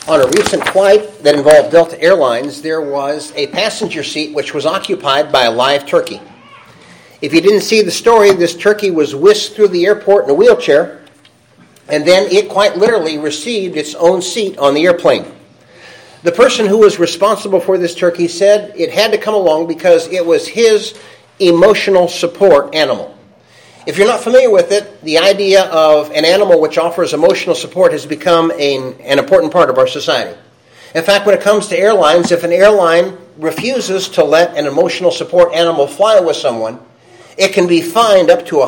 On a recent flight that involved Delta Airlines, there was a passenger seat which was occupied by a live turkey. If you didn't see the story, this turkey was whisked through the airport in a wheelchair, and then it quite literally received its own seat on the airplane. The person who was responsible for this turkey said it had to come along because it was his emotional support animal. If you're not familiar with it, the idea of an animal which offers emotional support has become an important part of our society. In fact, when it comes to airlines, if an airline refuses to let an emotional support animal fly with someone, it can be fined up to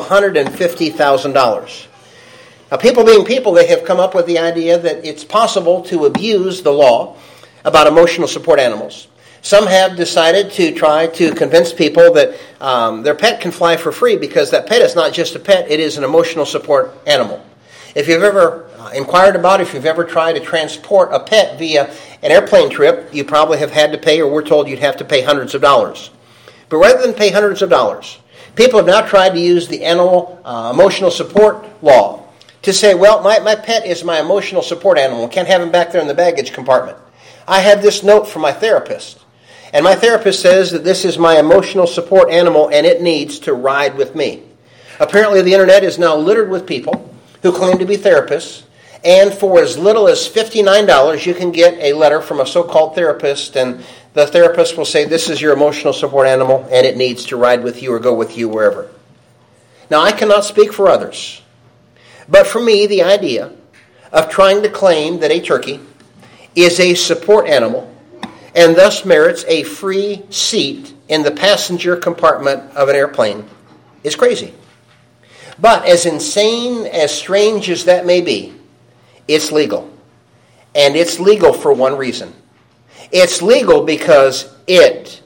$150,000. Now, people being people, they have come up with the idea that it's possible to abuse the law about emotional support animals. Some have decided to try to convince people that their pet can fly for free because that pet is not just a pet, it is an emotional support animal. If you've ever inquired about it, if you've ever tried to transport a pet via an airplane trip, you probably have had to pay, or we're told you'd have to pay hundreds of dollars. But rather than pay hundreds of dollars, people have now tried to use the animal emotional support law to say, well, my pet is my emotional support animal. Can't have him back there in the baggage compartment. I had this note from my therapist. And my therapist says that this is my emotional support animal and it needs to ride with me. Apparently the internet is now littered with people who claim to be therapists, and for as little as $59 you can get a letter from a so-called therapist, and the therapist will say this is your emotional support animal and it needs to ride with you or go with you wherever. Now I cannot speak for others, but for me the idea of trying to claim that a turkey is a support animal and thus merits a free seat in the passenger compartment of an airplane is crazy. But as insane, as strange as that may be, it's legal. And it's legal for one reason. It's legal because it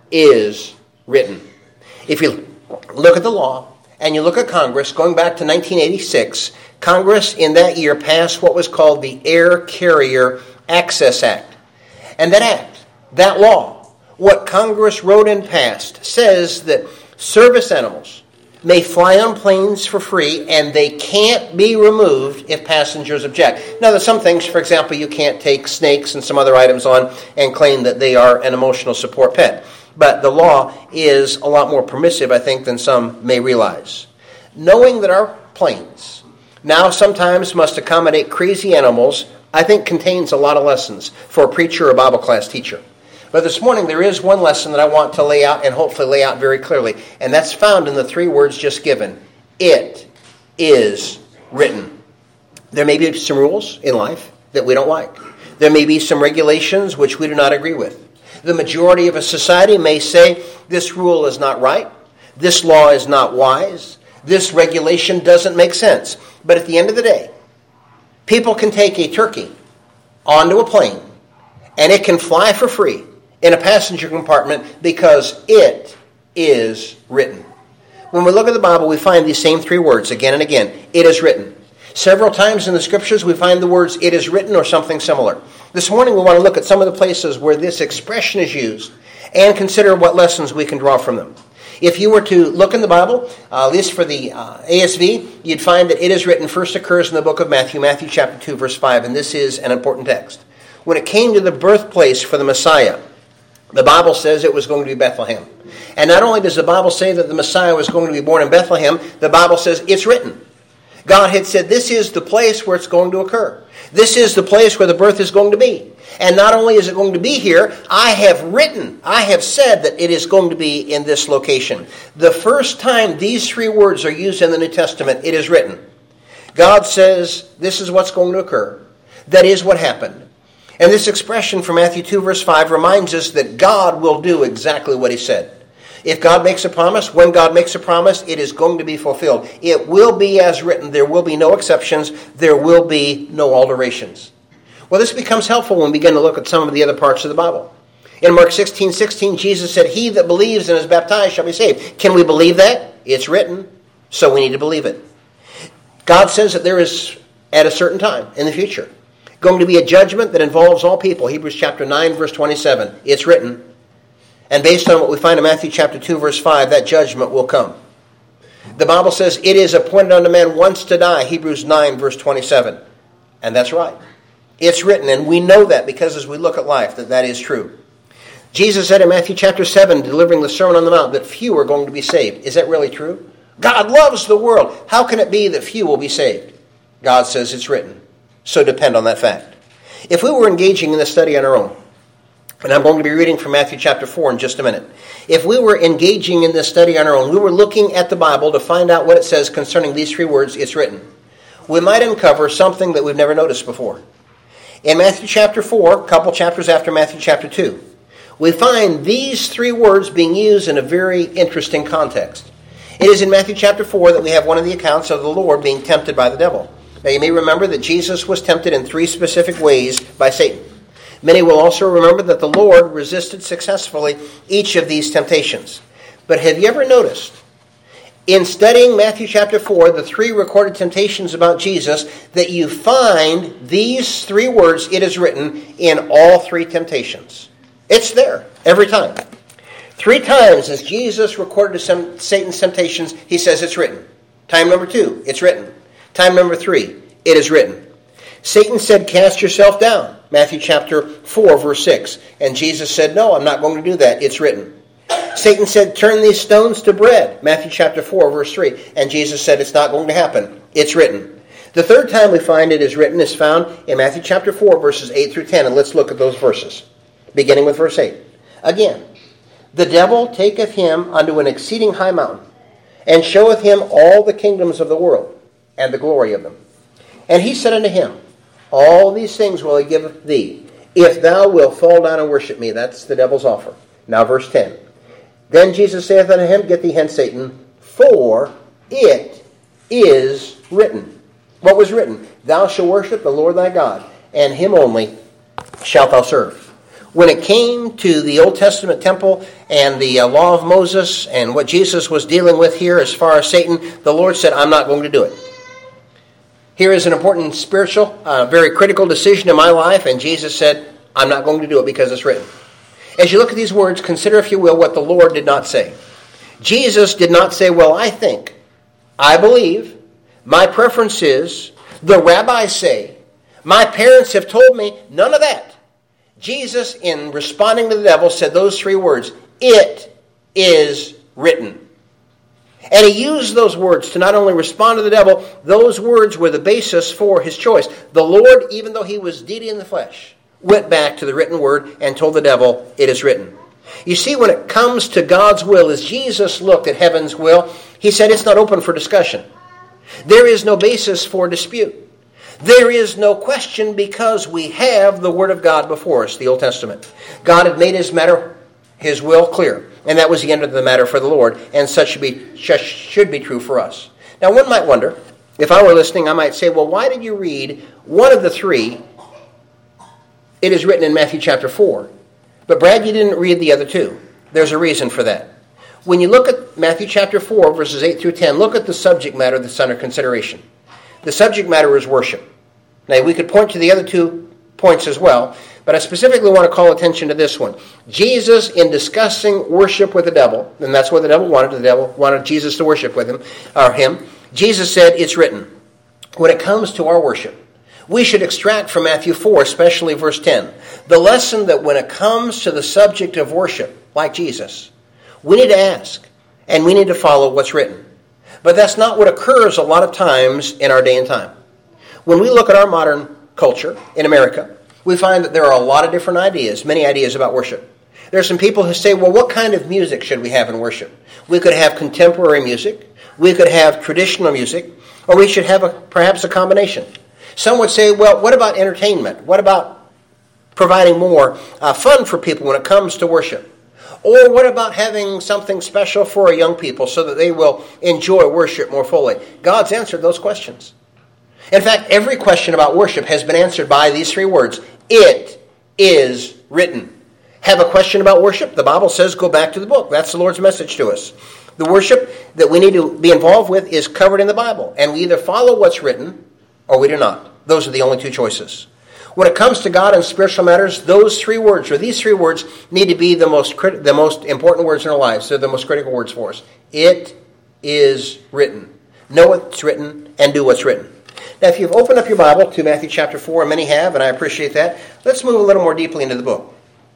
is written. If you look at the law and you look at Congress, going back to 1986, Congress in that year passed what was called the Air Carrier Access Act. And that act, that law, what Congress wrote and passed, says that service animals may fly on planes for free and they can't be removed if passengers object. Now, there's some things, for example, you can't take snakes and some other items on and claim that they are an emotional support pet. But the law is a lot more permissive, I think, than some may realize. Knowing that our planes now sometimes must accommodate crazy animals, I think contains a lot of lessons for a preacher or Bible class teacher. But this morning there is one lesson that I want to lay out and hopefully lay out very clearly. And that's found in the three words just given. It is written. There may be some rules in life that we don't like. There may be some regulations which we do not agree with. The majority of a society may say this rule is not right. This law is not wise. This regulation doesn't make sense. But at the end of the day, people can take a turkey onto a plane and it can fly for free in a passenger compartment because it is written. When we look at the Bible, we find these same three words again and again. It is written. Several times in the Scriptures, we find the words it is written or something similar. This morning, we want to look at some of the places where this expression is used and consider what lessons we can draw from them. If you were to look in the Bible, at least for the ASV, you'd find that it is written first occurs in the book of Matthew, Matthew chapter 2, verse 5, and this is an important text. When it came to the birthplace for the Messiah, the Bible says it was going to be Bethlehem. And not only does the Bible say that the Messiah was going to be born in Bethlehem, the Bible says it's written. God had said this is the place where it's going to occur. This is the place where the birth is going to be. And not only is it going to be here, I have said that it is going to be in this location. The first time these three words are used in the New Testament, it is written. God says this is what's going to occur. That is what happened. And this expression from Matthew 2 verse 5 reminds us that God will do exactly what he said. If God makes a promise, when God makes a promise, it is going to be fulfilled. It will be as written. There will be no exceptions. There will be no alterations. Well, this becomes helpful when we begin to look at some of the other parts of the Bible. In Mark 16:16, Jesus said, he that believes and is baptized shall be saved. Can we believe that? It's written, so we need to believe it. God says that there is, at a certain time in the future, going to be a judgment that involves all people. Hebrews chapter 9, verse 27. It's written. And based on what we find in Matthew chapter 2, verse 5, that judgment will come. The Bible says it is appointed unto man once to die. Hebrews 9, verse 27. And that's right. It's written, and we know that because as we look at life, that is true. Jesus said in Matthew chapter 7, delivering the Sermon on the Mount, that few are going to be saved. Is that really true? God loves the world. How can it be that few will be saved? God says it's written. So depend on that fact. If we were engaging in this study on our own, and I'm going to be reading from Matthew chapter 4 in just a minute. If we were engaging in this study on our own, we were looking at the Bible to find out what it says concerning these three words, it's written. We might uncover something that we've never noticed before. In Matthew chapter 4, a couple chapters after Matthew chapter 2, we find these three words being used in a very interesting context. It is in Matthew chapter 4 that we have one of the accounts of the Lord being tempted by the devil. Now you may remember that Jesus was tempted in three specific ways by Satan. Many will also remember that the Lord resisted successfully each of these temptations. But have you ever noticed, in studying Matthew chapter 4, the three recorded temptations about Jesus, that you find these three words, it is written, in all three temptations? It's there, every time. 3 times as Jesus recorded Satan's temptations, he says it's written. Time number 2, it's written. Time number 3, it is written. Satan said, cast yourself down. Matthew chapter 4, verse 6. And Jesus said, no, I'm not going to do that. It's written. Satan said, turn these stones to bread. Matthew chapter 4, verse 3. And Jesus said, it's not going to happen. It's written. The third time we find it is written is found in Matthew chapter 4, verses 8 through 10. And let's look at those verses, beginning with verse 8. Again, the devil taketh him unto an exceeding high mountain, and showeth him all the kingdoms of the world, and the glory of them. And he said unto him, all these things will I give thee, if thou wilt fall down and worship me. That's the devil's offer. Now verse 10. Then Jesus saith unto him, get thee hence, Satan, for it is written. What was written? Thou shalt worship the Lord thy God, and him only shalt thou serve. When it came to the Old Testament temple and the law of Moses and what Jesus was dealing with here as far as Satan, the Lord said, I'm not going to do it. Here is an important spiritual, very critical decision in my life, and Jesus said, I'm not going to do it because it's written. As you look at these words, consider, if you will, what the Lord did not say. Jesus did not say, well, I think, I believe, my preference is, the rabbis say, my parents have told me, none of that. Jesus, in responding to the devil, said those three words, it is written. And he used those words to not only respond to the devil, those words were the basis for his choice. The Lord, even though he was deity in the flesh, went back to the written word and told the devil, it is written. You see, when it comes to God's will, as Jesus looked at heaven's will, he said it's not open for discussion. There is no basis for dispute. There is no question because we have the Word of God before us, the Old Testament. God had made his will clear, and that was the end of the matter for the Lord, and such should be true for us. Now, one might wonder, if I were listening, I might say, well, why did you read one of the three? It is written in Matthew chapter 4. But Brad, you didn't read the other two. There's a reason for that. When you look at Matthew chapter 4, verses 8 through 10, look at the subject matter that's under consideration. The subject matter is worship. Now, we could point to the other 2 points as well, but I specifically want to call attention to this one. Jesus, in discussing worship with the devil, and that's what the devil wanted. The devil wanted Jesus to worship with him. Jesus said, it's written. When it comes to our worship, we should extract from Matthew 4, especially verse 10, the lesson that when it comes to the subject of worship, like Jesus, we need to ask, and we need to follow what's written. But that's not what occurs a lot of times in our day and time. When we look at our modern culture in America, we find that there are a lot of different ideas, many ideas about worship. There are some people who say, well, what kind of music should we have in worship? We could have contemporary music, we could have traditional music, or we should have perhaps a combination. Some would say, well, what about entertainment? What about providing more fun for people when it comes to worship? Or what about having something special for our young people so that they will enjoy worship more fully? God's answered those questions. In fact, every question about worship has been answered by these 3 words. It is written. Have a question about worship? The Bible says go back to the book. That's the Lord's message to us. The worship that we need to be involved with is covered in the Bible. And we either follow what's written or we do not. Those are the only 2 choices. When it comes to God and spiritual matters, those 3 words, or these 3 words, need to be the most important words in our lives. They're the most critical words for us. It is written. Know what's written and do what's written. Now, if you've opened up your Bible to Matthew chapter 4, and many have, and I appreciate that, let's move a little more deeply into the book.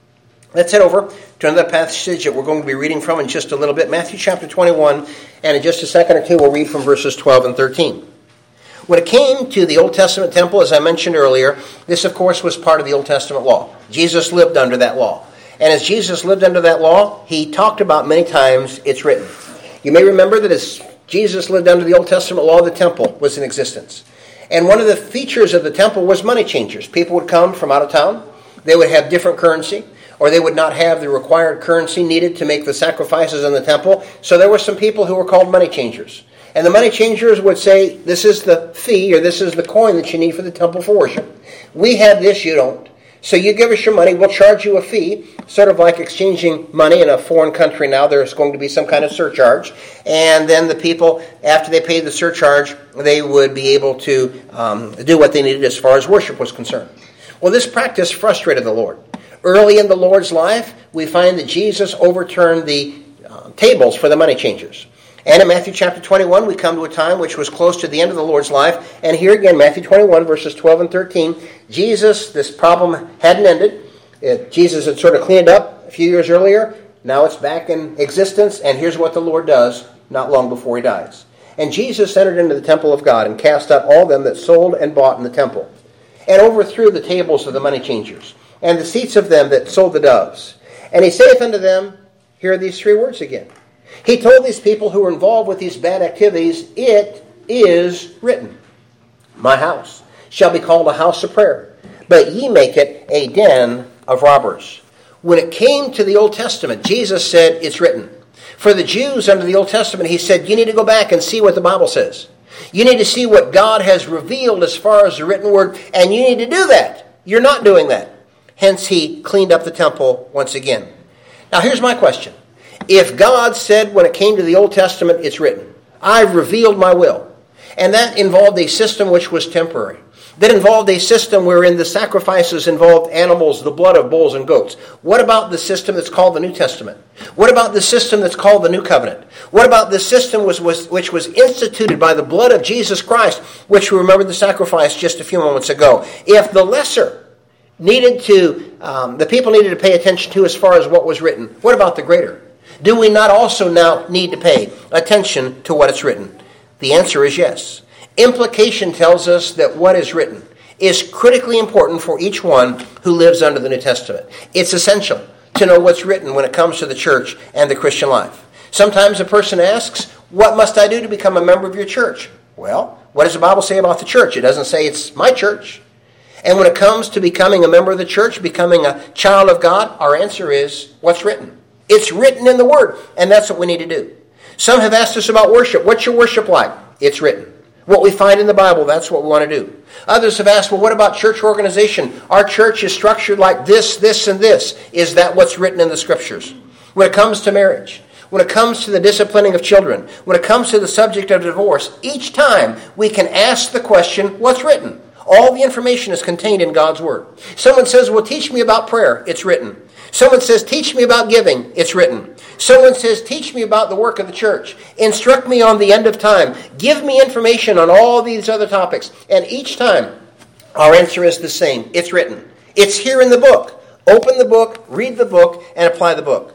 Let's head over to another passage that we're going to be reading from in just a little bit, Matthew chapter 21, and in just a second or two we'll read from verses 12 and 13. When it came to the Old Testament temple, as I mentioned earlier, this of course was part of the Old Testament law. Jesus lived under that law. And as Jesus lived under that law, he talked about many times, it's written. You may remember that as Jesus lived under the Old Testament law, the temple was in existence. And one of the features of the temple was money changers. People would come from out of town. They would have different currency, or they would not have the required currency needed to make the sacrifices in the temple. So there were some people who were called money changers. And the money changers would say, this is the fee, or this is the coin that you need for the temple for worship. We have this, you don't. So you give us your money, we'll charge you a fee, sort of like exchanging money in a foreign country now. There's going to be some kind of surcharge. And then the people, after they paid the surcharge, they would be able to do what they needed as far as worship was concerned. Well, this practice frustrated the Lord. Early in the Lord's life, we find that Jesus overturned the tables for the money changers. And in Matthew chapter 21, we come to a time which was close to the end of the Lord's life. And here again, Matthew 21, verses 12 and 13, Jesus, this problem hadn't ended. Jesus had sort of cleaned up a few years earlier. Now it's back in existence. And here's what the Lord does not long before he dies. And Jesus entered into the temple of God and cast out all them that sold and bought in the temple, and overthrew the tables of the money changers, and the seats of them that sold the doves. And he saith unto them, here are these three words again. He told these people who were involved with these bad activities, it is written, my house shall be called a house of prayer, but ye make it a den of robbers. When it came to the Old Testament, Jesus said, it's written. For the Jews under the Old Testament, he said, you need to go back and see what the Bible says. You need to see what God has revealed as far as the written word, and you need to do that. You're not doing that. Hence, he cleaned up the temple once again. Now, here's my question. If God said when it came to the Old Testament, it's written, I've revealed my will, and that involved a system which was temporary. That involved a system wherein the sacrifices involved animals, the blood of bulls and goats. What about the system that's called the New Testament? What about the system that's called the New Covenant? What about the system which was instituted by the blood of Jesus Christ, which we remembered the sacrifice just a few moments ago? If the lesser needed to, the people needed to pay attention to as far as what was written, what about the greater? Do we not also now need to pay attention to what is written? The answer is yes. Implication tells us that what is written is critically important for each one who lives under the New Testament. It's essential to know what's written when it comes to the church and the Christian life. Sometimes a person asks, what must I do to become a member of your church? Well, what does the Bible say about the church? It doesn't say it's my church. And when it comes to becoming a member of the church, becoming a child of God, our answer is what's written. It's written in the Word, and that's what we need to do. Some have asked us about worship. What's your worship like? It's written. What we find in the Bible, that's what we want to do. Others have asked, well, what about church organization? Our church is structured like this, this, and this. Is that what's written in the Scriptures? When it comes to marriage, when it comes to the disciplining of children, when it comes to the subject of divorce, each time we can ask the question, what's written? All the information is contained in God's Word. Someone says, well, teach me about prayer. It's written. Someone says, teach me about giving. It's written. Someone says, teach me about the work of the church. Instruct me on the end of time. Give me information on all these other topics. And each time, our answer is the same. It's written. It's here in the book. Open the book, read the book, and apply the book.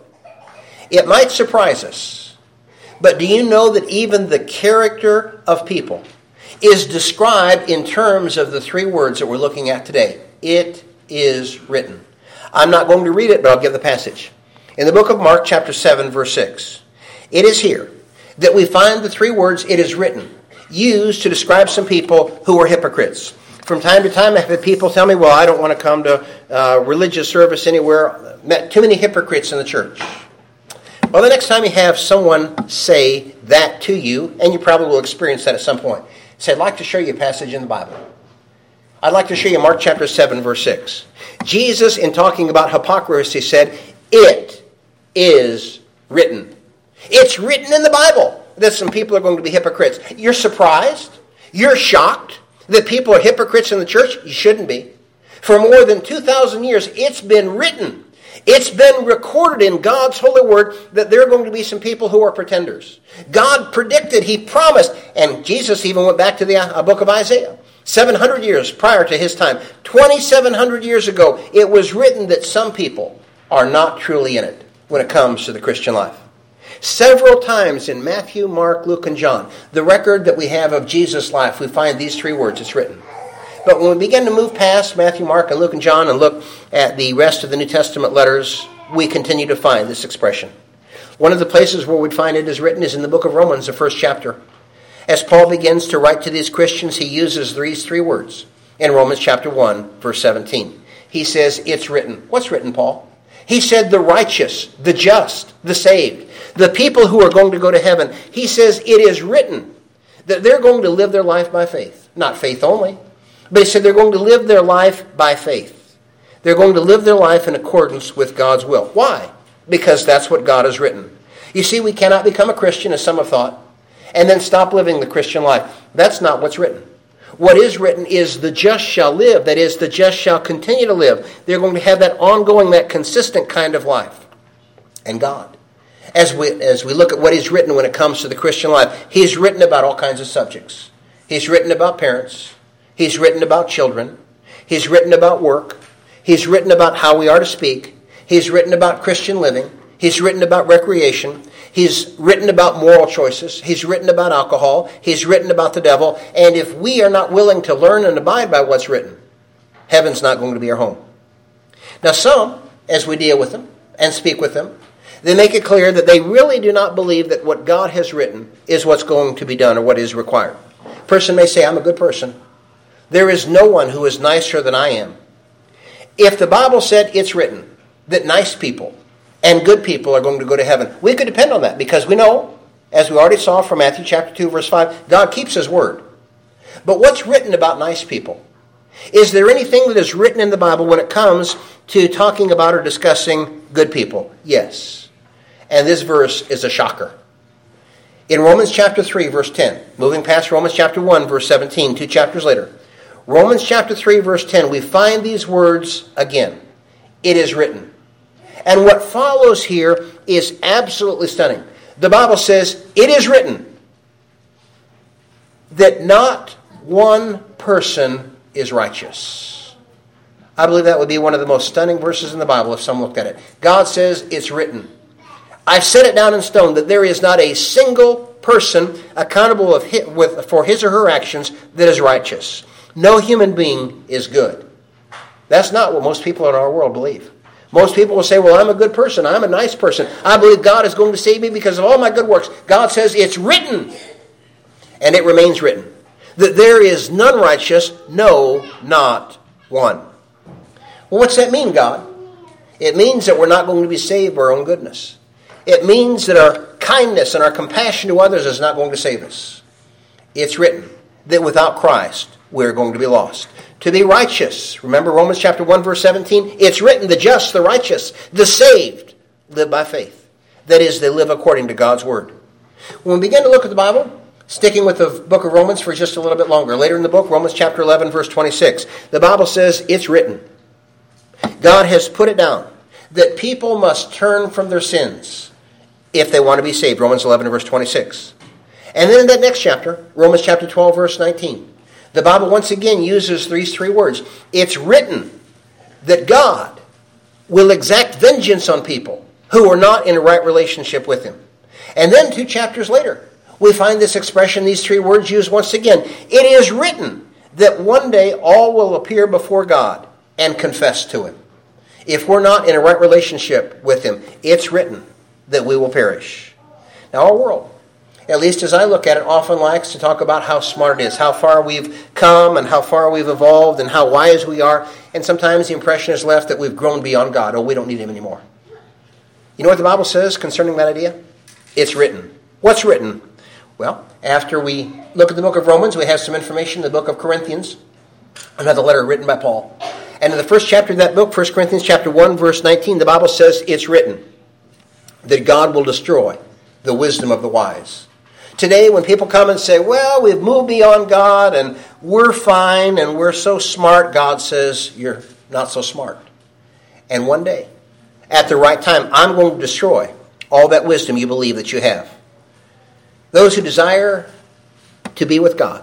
It might surprise us, but do you know that even the character of people is described in terms of the three words that we're looking at today? It is written. I'm not going to read it, but I'll give the passage. In the book of Mark, chapter 7, verse 6, it is here that we find the three words, it is written, used to describe some people who were hypocrites. From time to time, I've had people tell me, well, I don't want to come to religious service anywhere. Met too many hypocrites in the church. Well, the next time you have someone say that to you, and you probably will experience that at some point, say, I'd like to show you a passage in the Bible. I'd like to show you Mark chapter 7, verse 6. Jesus, in talking about hypocrisy, said, it is written. It's written in the Bible that some people are going to be hypocrites. You're surprised? You're shocked that people are hypocrites in the church? You shouldn't be. For more than 2,000 years, it's been written. It's been recorded in God's holy word that there are going to be some people who are pretenders. God predicted, He promised, and Jesus even went back to the book of Isaiah. 700 years prior to his time, 2,700 years ago, it was written that some people are not truly in it when it comes to the Christian life. Several times in Matthew, Mark, Luke, and John, the record that we have of Jesus' life, we find these three words, it's written. But when we begin to move past Matthew, Mark, and Luke, and John and look at the rest of the New Testament letters, we continue to find this expression. One of the places where we'd find it is written is in the book of Romans, the first chapter. As Paul begins to write to these Christians, he uses these three words in Romans chapter 1, verse 17. He says, it's written. What's written, Paul? He said the righteous, the just, the saved, the people who are going to go to heaven. He says it is written that they're going to live their life by faith. Not faith only, but he said they're going to live their life by faith. They're going to live their life in accordance with God's will. Why? Because that's what God has written. You see, we cannot become a Christian, as some have thought, and then stop living the Christian life. That's not what's written. What is written is the just shall live. That is, the just shall continue to live. They're going to have that ongoing, that consistent kind of life. And God, as we look at what He's written when it comes to the Christian life, He's written about all kinds of subjects. He's written about parents. He's written about children. He's written about work. He's written about how we are to speak. He's written about Christian living. He's written about recreation. He's written about moral choices. He's written about alcohol. He's written about the devil. And if we are not willing to learn and abide by what's written, heaven's not going to be our home. Now some, as we deal with them and speak with them, they make it clear that they really do not believe that what God has written is what's going to be done or what is required. A person may say, I'm a good person. There is no one who is nicer than I am. If the Bible said it's written that nice people and good people are going to go to heaven, we could depend on that because we know, as we already saw from Matthew chapter 2, verse 5, God keeps His word. But what's written about nice people? Is there anything that is written in the Bible when it comes to talking about or discussing good people? Yes. And this verse is a shocker. In Romans chapter 3, verse 10, moving past Romans chapter 1, verse 17, 2 chapters later, Romans chapter 3, verse 10, we find these words again. It is written. And what follows here is absolutely stunning. The Bible says, it is written that not one person is righteous. I believe that would be one of the most stunning verses in the Bible if someone looked at it. God says, it's written. I've set it down in stone that there is not a single person accountable for his or her actions that is righteous. No human being is good. That's not what most people in our world believe. Most people will say, well, I'm a good person. I'm a nice person. I believe God is going to save me because of all my good works. God says it's written, and it remains written, that there is none righteous, no, not one. Well, what's that mean, God? It means that we're not going to be saved by our own goodness. It means that our kindness and our compassion to others is not going to save us. It's written that without Christ, we're going to be lost. To be righteous, remember Romans chapter 1, verse 17? It's written, the just, the righteous, the saved, live by faith. That is, they live according to God's word. When we begin to look at the Bible, sticking with the book of Romans for just a little bit longer, later in the book, Romans chapter 11, verse 26, the Bible says it's written. God has put it down that people must turn from their sins if they want to be saved, Romans 11, verse 26. And then in that next chapter, Romans chapter 12, verse 19, the Bible once again uses these three words. It's written that God will exact vengeance on people who are not in a right relationship with Him. And then 2 chapters later, we find this expression, these three words used once again. It is written that one day all will appear before God and confess to Him. If we're not in a right relationship with Him, it's written that we will perish. Now our world, at least as I look at it, often likes to talk about how smart it is, how far we've come and how far we've evolved and how wise we are. And sometimes the impression is left that we've grown beyond God. Oh, we don't need Him anymore. You know what the Bible says concerning that idea? It's written. What's written? Well, after we look at the book of Romans, we have some information in the book of Corinthians, another letter written by Paul. And in the first chapter of that book, 1 Corinthians chapter 1, verse 19, the Bible says it's written that God will destroy the wisdom of the wise. Today, when people come and say, well, we've moved beyond God and we're fine and we're so smart, God says, you're not so smart. And one day, at the right time, I'm going to destroy all that wisdom you believe that you have. Those who desire to be with God,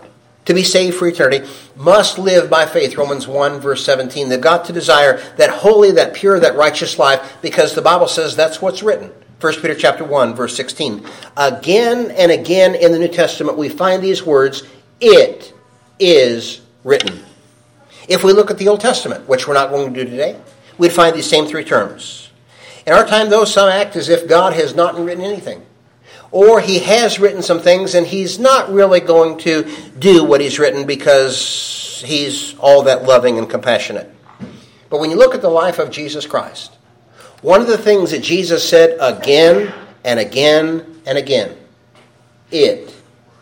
to be saved for eternity, must live by faith. Romans 1, verse 17. They've got to desire that holy, that pure, that righteous life, because the Bible says that's what's written. 1 Peter chapter 1, verse 16. Again and again in the New Testament, we find these words, it is written. If we look at the Old Testament, which we're not going to do today, we'd find these same three terms. In our time, though, some act as if God has not written anything. Or he has written some things and he's not really going to do what he's written because he's all that loving and compassionate. But when you look at the life of Jesus Christ, one of the things that Jesus said again and again and again, it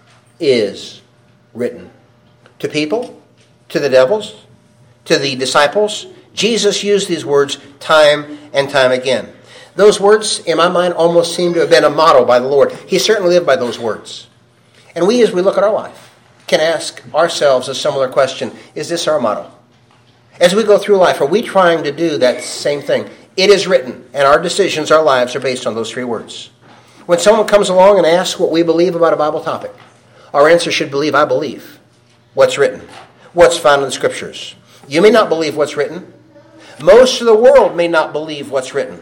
is written. To people, to the devils, to the disciples, Jesus used these words time and time again. Those words, in my mind, almost seem to have been a motto by the Lord. He certainly lived by those words. And we, as we look at our life, can ask ourselves a similar question. Is this our motto? As we go through life, are we trying to do that same thing? It is written, and our decisions, our lives are based on those three words. When someone comes along and asks what we believe about a Bible topic, our answer should believe, I believe what's written, what's found in the Scriptures. You may not believe what's written. Most of the world may not believe what's written.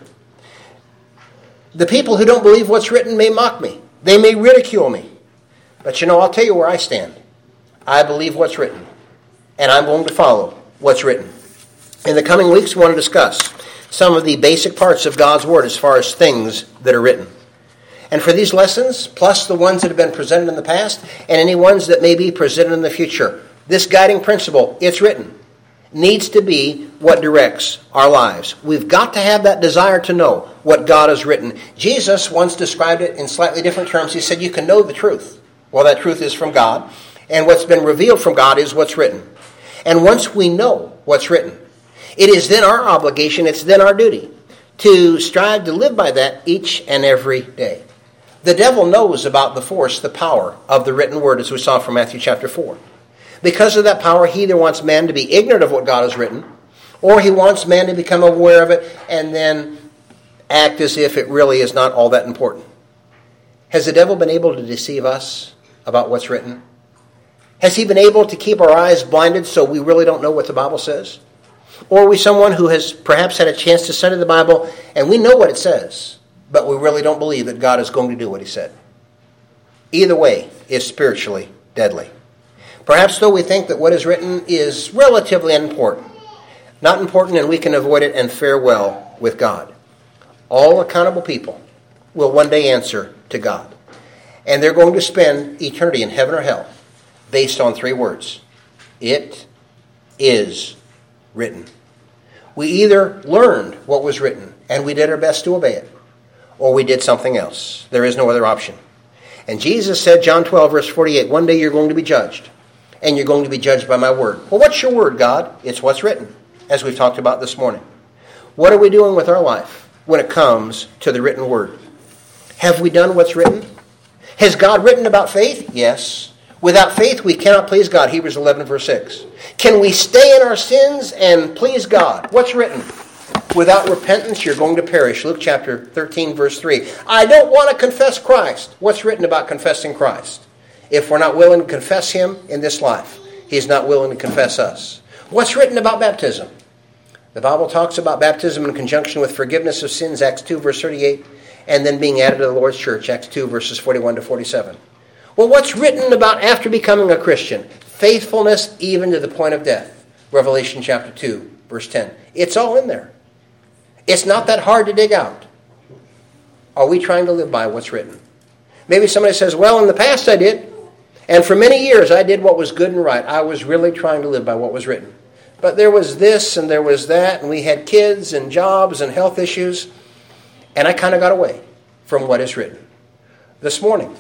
The people who don't believe what's written may mock me. They may ridicule me. But I'll tell you where I stand. I believe what's written, and I'm going to follow what's written. In the coming weeks, we want to discuss some of the basic parts of God's Word as far as things that are written. And for these lessons, plus the ones that have been presented in the past, and any ones that may be presented in the future, this guiding principle, it's written, needs to be what directs our lives. We've got to have that desire to know what God has written. Jesus once described it in slightly different terms. He said, you can know the truth. Well, that truth is from God, and what's been revealed from God is what's written. And once we know what's written, it is then our obligation, it's then our duty to strive to live by that each and every day. The devil knows about the force, the power of the written word, as we saw from Matthew chapter 4. Because of that power, he either wants man to be ignorant of what God has written, or he wants man to become aware of it and then act as if it really is not all that important. Has the devil been able to deceive us about what's written? Has he been able to keep our eyes blinded so we really don't know what the Bible says? Or are we someone who has perhaps had a chance to study the Bible and we know what it says, but we really don't believe that God is going to do what he said? Either way is spiritually deadly. Perhaps, though, we think that what is written is relatively unimportant. Not important, and we can avoid it and fare well with God. All accountable people will one day answer to God. And they're going to spend eternity in heaven or hell based on three words. It is written. We either learned what was written and we did our best to obey it, or we did something else. There is no other option. And Jesus said, John 12, verse 48, one day you're going to be judged, and you're going to be judged by my word. Well, what's your word, God? It's what's written, as we've talked about this morning. What are we doing with our life when it comes to the written word? Have we done what's written? Has God written about faith? Yes. Without faith, we cannot please God. Hebrews 11, verse 6. Can we stay in our sins and please God? What's written? Without repentance, you're going to perish. Luke chapter 13, verse 3. I don't want to confess Christ. What's written about confessing Christ? If we're not willing to confess him in this life, he's not willing to confess us. What's written about baptism? The Bible talks about baptism in conjunction with forgiveness of sins, Acts 2, verse 38, and then being added to the Lord's church, Acts 2, verses 41 to 47. Well, what's written about after becoming a Christian? Faithfulness even to the point of death. Revelation chapter 2, verse 10. It's all in there. It's not that hard to dig out. Are we trying to live by what's written? Maybe somebody says, well, in the past I did. And for many years I did what was good and right. I was really trying to live by what was written. But there was this and there was that, and we had kids and jobs and health issues, and I kind of got away from what is written. This morning,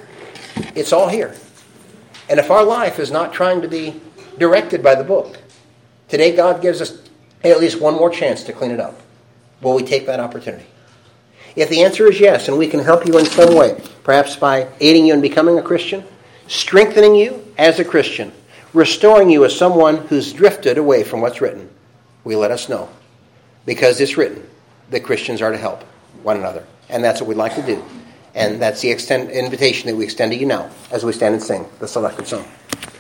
it's all here. And if our life is not trying to be directed by the book, today God gives us at least one more chance to clean it up. Will we take that opportunity? If the answer is yes, and we can help you in some way, perhaps by aiding you in becoming a Christian, strengthening you as a Christian, restoring you as someone who's drifted away from what's written, will let us know. Because it's written that Christians are to help one another. And that's what we'd like to do. And that's the invitation that we extend to you now as we stand and sing the selected song.